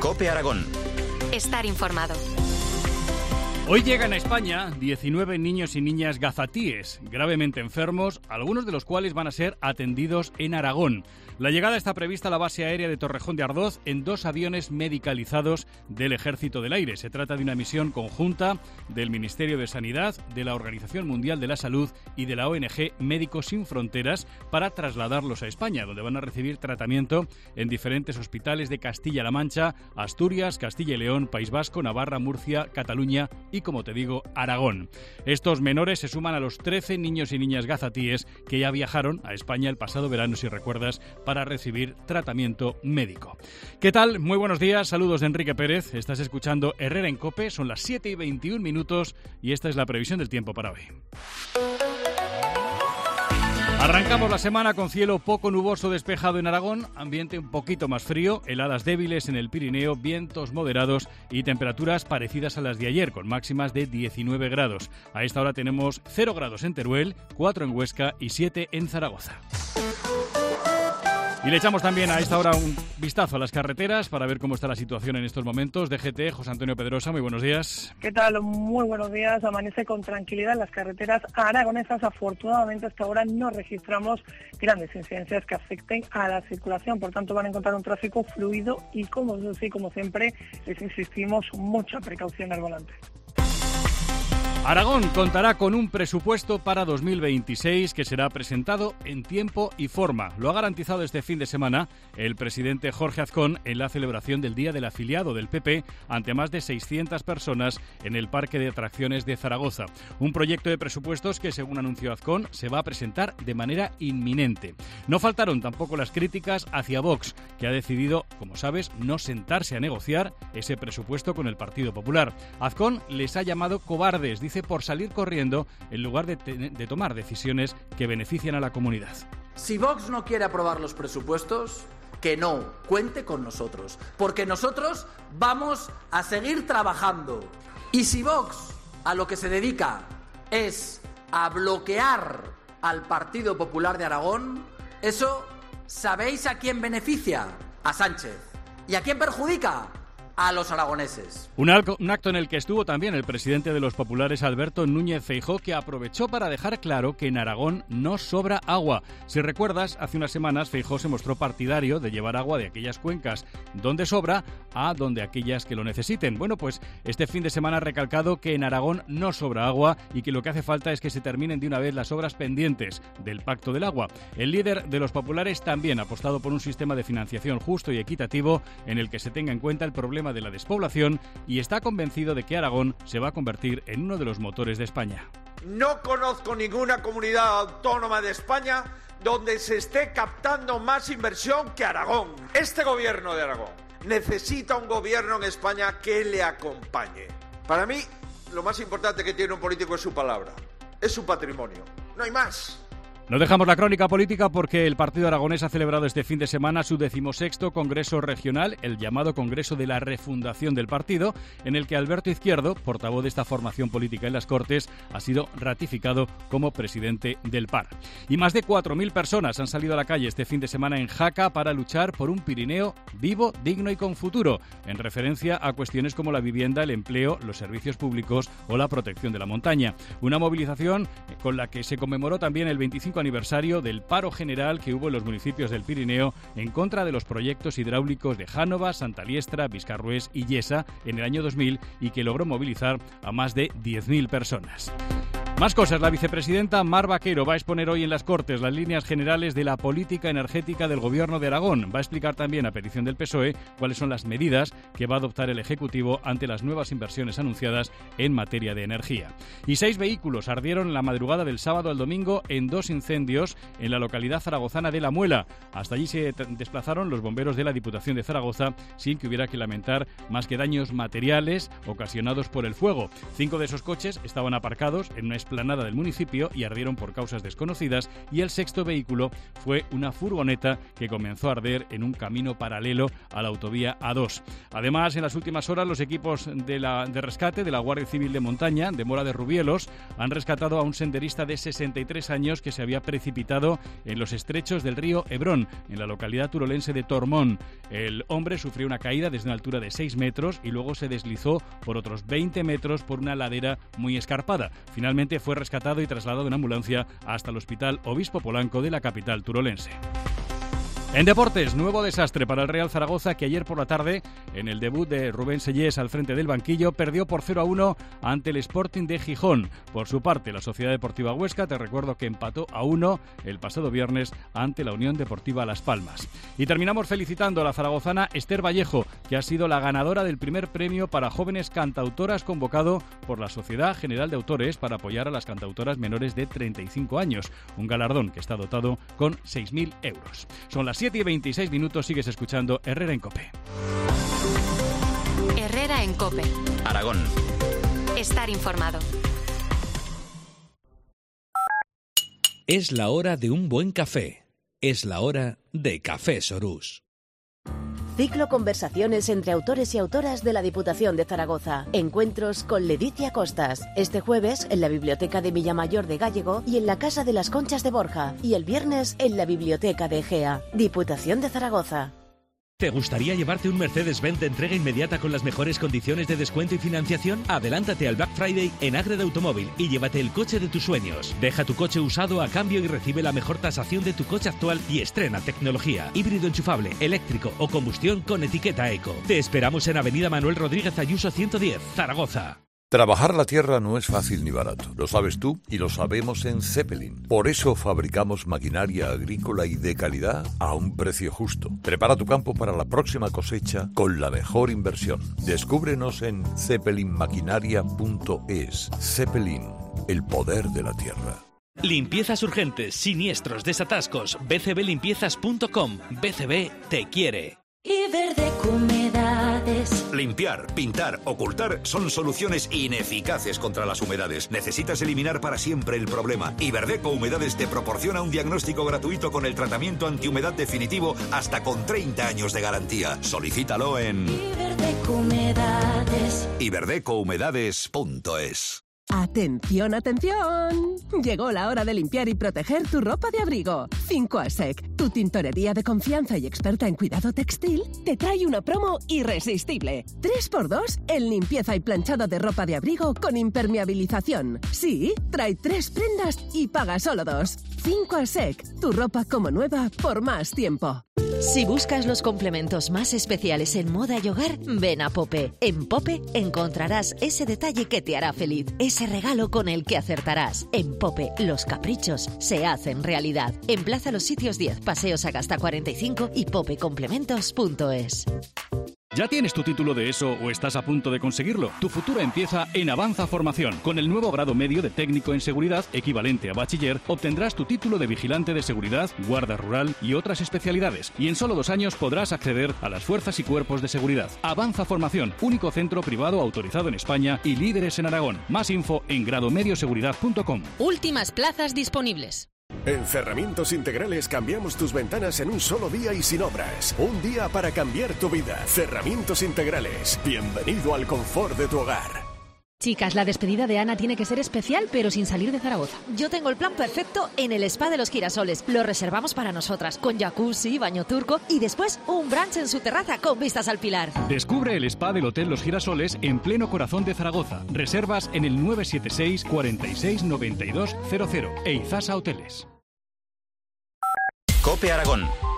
COPE Aragón. Estar informado. Hoy llegan a España 19 niños y niñas gazatíes, gravemente enfermos, algunos de los cuales van a ser atendidos en Aragón. La llegada está prevista a la base aérea de Torrejón de Ardoz en 2 aviones medicalizados del Ejército del Aire. Se trata de una misión conjunta del Ministerio de Sanidad, de la Organización Mundial de la Salud y de la ONG Médicos Sin Fronteras para trasladarlos a España, donde van a recibir tratamiento en diferentes hospitales de Castilla-La Mancha, Asturias, Castilla y León, País Vasco, Navarra, Murcia, Cataluña y, como te digo, Aragón. Estos menores se suman a los 13 niños y niñas gazatíes que ya viajaron a España el pasado verano, si recuerdas, para recibir tratamiento médico. ¿Qué tal? Muy buenos días, saludos de Enrique Pérez. Estás escuchando Herrera en COPE, son las 7:21 y esta es la previsión del tiempo para hoy. Arrancamos la semana con cielo poco nuboso despejado en Aragón, ambiente un poquito más frío, heladas débiles en el Pirineo, vientos moderados y temperaturas parecidas a las de ayer, con máximas de 19 grados. A esta hora tenemos 0 grados en Teruel, 4 en Huesca y 7 en Zaragoza. Y le echamos también a esta hora un vistazo a las carreteras para ver cómo está la situación en estos momentos. DGT, José Antonio Pedrosa, muy buenos días. ¿Qué tal? Muy buenos días. Amanece con tranquilidad en las carreteras aragonesas. Afortunadamente hasta ahora no registramos grandes incidencias que afecten a la circulación. Por tanto, van a encontrar un tráfico fluido y, como siempre, les insistimos, mucha precaución al volante. Aragón contará con un presupuesto para 2026 que será presentado en tiempo y forma. Lo ha garantizado este fin de semana el presidente Jorge Azcón en la celebración del Día del Afiliado del PP ante más de 600 personas en el Parque de Atracciones de Zaragoza. Un proyecto de presupuestos que, según anunció Azcón, se va a presentar de manera inminente. No faltaron tampoco las críticas hacia Vox, que ha decidido, como sabes, no sentarse a negociar ese presupuesto con el Partido Popular. Azcón les ha llamado cobardes, dice, por salir corriendo en lugar de tomar decisiones que benefician a la comunidad. Si Vox no quiere aprobar los presupuestos, que no cuente con nosotros, porque nosotros vamos a seguir trabajando. Y si Vox a lo que se dedica es a bloquear al Partido Popular de Aragón, eso, ¿sabéis a quién beneficia? A Sánchez. ¿Y a quién perjudica? A los aragoneses. Un acto en el que estuvo también el presidente de los populares, Alberto Núñez Feijóo, que aprovechó para dejar claro que en Aragón no sobra agua. Si recuerdas, hace unas semanas Feijóo se mostró partidario de llevar agua de aquellas cuencas donde sobra a donde aquellas que lo necesiten. Bueno, pues este fin de semana ha recalcado que en Aragón no sobra agua y que lo que hace falta es que se terminen de una vez las obras pendientes del Pacto del Agua. El líder de los populares también ha apostado por un sistema de financiación justo y equitativo en el que se tenga en cuenta el problema de la despoblación y está convencido de que Aragón se va a convertir en uno de los motores de España. No conozco ninguna comunidad autónoma de España donde se esté captando más inversión que Aragón. Este gobierno de Aragón necesita un gobierno en España que le acompañe. Para mí, lo más importante que tiene un político es su palabra, es su patrimonio, no hay más. No dejamos la crónica política porque el Partido Aragonés ha celebrado este fin de semana su 16º Congreso Regional, el llamado Congreso de la Refundación del partido, en el que Alberto Izquierdo, portavoz de esta formación política en las Cortes, ha sido ratificado como presidente del PAR. Y más de 4.000 personas han salido a la calle este fin de semana en Jaca para luchar por un Pirineo vivo, digno y con futuro, en referencia a cuestiones como la vivienda, el empleo, los servicios públicos o la protección de la montaña. Una movilización con la que se conmemoró también el 25 aniversario del paro general que hubo en los municipios del Pirineo en contra de los proyectos hidráulicos de Jánova, Santa Liestra, Viscarrués y Yesa en el año 2000 y que logró movilizar a más de 10.000 personas. Más cosas. La vicepresidenta Mar Vaquero va a exponer hoy en las Cortes las líneas generales de la política energética del Gobierno de Aragón. Va a explicar también, a petición del PSOE, cuáles son las medidas que va a adoptar el Ejecutivo ante las nuevas inversiones anunciadas en materia de energía. Y 6 vehículos ardieron en la madrugada del sábado al domingo en 2 incendios en la localidad zaragozana de La Muela. Hasta allí se desplazaron los bomberos de la Diputación de Zaragoza sin que hubiera que lamentar más que daños materiales ocasionados por el fuego. 5 de esos coches estaban aparcados en una explanada del municipio y ardieron por causas desconocidas, y el sexto vehículo fue una furgoneta que comenzó a arder en un camino paralelo a la autovía A2. Además, en las últimas horas, los equipos de rescate de la Guardia Civil de Montaña, de Mora de Rubielos, han rescatado a un senderista de 63 años que se había precipitado en los estrechos del río Hebrón, en la localidad turolense de Tormón. El hombre sufrió una caída desde una altura de 6 metros y luego se deslizó por otros 20 metros por una ladera muy escarpada. Finalmente fue rescatado y trasladado en ambulancia hasta el Hospital Obispo Polanco de la capital turolense. En deportes, nuevo desastre para el Real Zaragoza, que ayer por la tarde, en el debut de Rubén Sellés al frente del banquillo, perdió por 0-1 ante el Sporting de Gijón. Por su parte, la Sociedad Deportiva Huesca, te recuerdo que empató a 1 el pasado viernes ante la Unión Deportiva Las Palmas. Y terminamos felicitando a la zaragozana Esther Vallejo, que ha sido la ganadora del primer premio para jóvenes cantautoras convocado por la Sociedad General de Autores para apoyar a las cantautoras menores de 35 años. Un galardón que está dotado con 6.000 euros. Son las 7:26, sigues escuchando Herrera en COPE. Herrera en COPE. Aragón. Estar informado. Es la hora de un buen café. Es la hora de Café Sorús. Ciclo Conversaciones entre autores y autoras de la Diputación de Zaragoza. Encuentros con Leticia Costas. Este jueves en la Biblioteca de Villamayor de Gállego y en la Casa de las Conchas de Borja. Y el viernes en la Biblioteca de Egea. Diputación de Zaragoza. ¿Te gustaría llevarte un Mercedes-Benz de entrega inmediata con las mejores condiciones de descuento y financiación? Adelántate al Black Friday en Ágreda Automóvil y llévate el coche de tus sueños. Deja tu coche usado a cambio y recibe la mejor tasación de tu coche actual y estrena tecnología, híbrido enchufable, eléctrico o combustión con etiqueta eco. Te esperamos en Avenida Manuel Rodríguez Ayuso 110, Zaragoza. Trabajar la tierra no es fácil ni barato. Lo sabes tú y lo sabemos en Zeppelin. Por eso fabricamos maquinaria agrícola y de calidad a un precio justo. Prepara tu campo para la próxima cosecha con la mejor inversión. Descúbrenos en zeppelinmaquinaria.es. Zeppelin, el poder de la tierra. Limpiezas urgentes, siniestros, desatascos. bcblimpiezas.com. BCB te quiere. Iberdeco Humedades. Limpiar, pintar, ocultar son soluciones ineficaces contra las humedades. Necesitas eliminar para siempre el problema. Iberdeco Humedades te proporciona un diagnóstico gratuito con el tratamiento antihumedad definitivo hasta con 30 años de garantía. Solicítalo en Iberdeco Humedades. iberdecohumedades.es. ¡Atención, atención! Llegó la hora de limpiar y proteger tu ropa de abrigo. Fincoasec, tu tintorería de confianza y experta en cuidado textil, te trae una promo irresistible. 3x2 en limpieza y planchado de ropa de abrigo con impermeabilización. Sí, trae 3 prendas y paga solo 2. Fincoasec, tu ropa como nueva por más tiempo. Si buscas los complementos más especiales en moda y hogar, ven a Pope. En Pope encontrarás ese detalle que te hará feliz, ese regalo con el que acertarás. En Pope, los caprichos se hacen realidad. En Plaza Los Sitios 10, Paseo Sagasta 45 y popecomplementos.es. ¿Ya tienes tu título de ESO o estás a punto de conseguirlo? Tu futuro empieza en Avanza Formación. Con el nuevo grado medio de técnico en seguridad, equivalente a bachiller, obtendrás tu título de vigilante de seguridad, guarda rural y otras especialidades. Y en solo 2 años podrás acceder a las fuerzas y cuerpos de seguridad. Avanza Formación, único centro privado autorizado en España y líderes en Aragón. Más info en gradomedioseguridad.com. Últimas plazas disponibles. En Cerramientos Integrales cambiamos tus ventanas en un solo día y sin obras. Un día para cambiar tu vida. Cerramientos Integrales. Bienvenido al confort de tu hogar. Chicas, la despedida de Ana tiene que ser especial, pero sin salir de Zaragoza. Yo tengo el plan perfecto en el Spa de los Girasoles. Lo reservamos para nosotras, con jacuzzi, baño turco y después un brunch en su terraza con vistas al Pilar. Descubre el Spa del Hotel Los Girasoles en pleno corazón de Zaragoza. Reservas en el 976 46 92 00 e Izasa Hoteles. COPE Aragón.